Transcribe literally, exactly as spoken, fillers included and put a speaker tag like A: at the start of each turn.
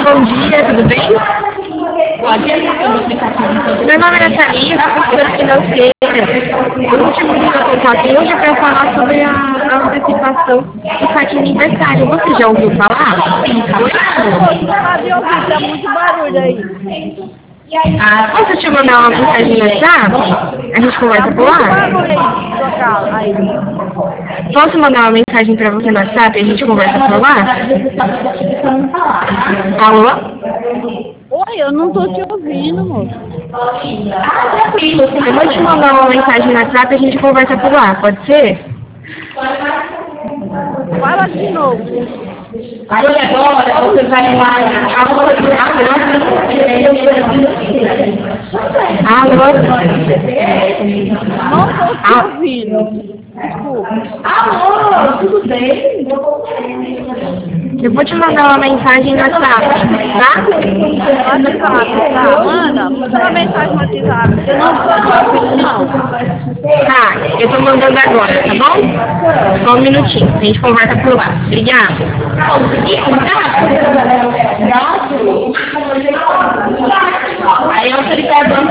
A: bom dia, tudo bem? Meu nome é Nathalie, eu sou professora financeira. O último dia eu contato hoje para falar sobre a, a antecipação do saque aniversário. Você já ouviu falar? Sim,
B: Ah, de ouvir, tá muito barulho aí.
A: Ah, posso te mandar uma mensagem no WhatsApp? A gente conversa por
B: Muito
A: lá?
B: barulho aí, local, aí.
A: Posso mandar uma mensagem para você no WhatsApp e a gente conversa por lá? Alô?
B: Oi, eu não tô te ouvindo, moço.
A: Eu vou te mandar uma mensagem no WhatsApp e a gente conversa por lá, pode ser?
B: Fala de novo.
A: Aí agora você vai lá. Alô?
B: Não tô te ouvindo. Desculpa.
A: Alô, tudo bem? Eu vou te mandar uma mensagem no WhatsApp, tá?
B: WhatsApp, tá? Manda. Manda uma mensagem no WhatsApp. Eu não tô te ouvindo, não.
A: Tá, eu tô mandando agora, tá bom? Só um minutinho, a gente conversa por lá. Obrigada. Aí eu tô ligando.